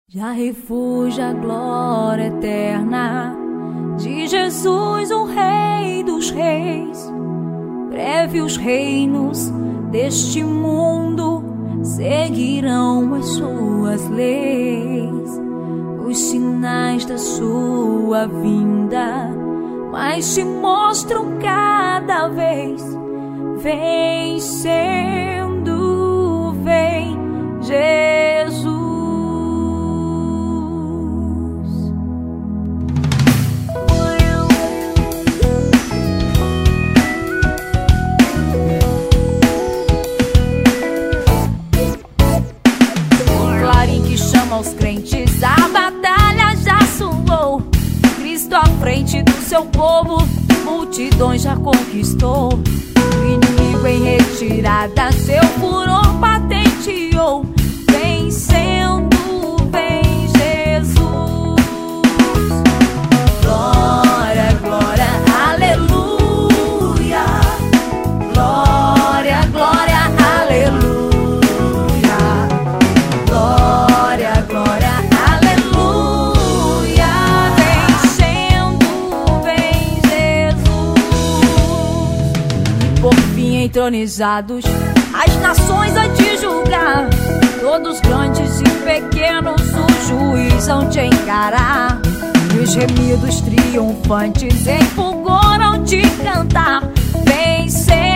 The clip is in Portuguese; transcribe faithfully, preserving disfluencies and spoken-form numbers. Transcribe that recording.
Já refúgio a glória eterna de Jesus, o Rei dos Reis. Breve os reinos deste mundo seguirão as suas leis, os sinais da sua vinda, mas se mostram cada vez. Vencendo, vem Jesus. Aos crentes, a batalha já soou. Cristo à frente do seu povo, multidões já conquistou. O inimigo em retirada, seu furor patenteou. Vencendo, vem Jesus. Glória, glória, aleluia. Glória, glória, aleluia. Entronizados, as nações a te julgar, todos grandes e pequenos, o juiz hão te encarar. E os remidos triunfantes em fulgor hão te cantar. Vencer.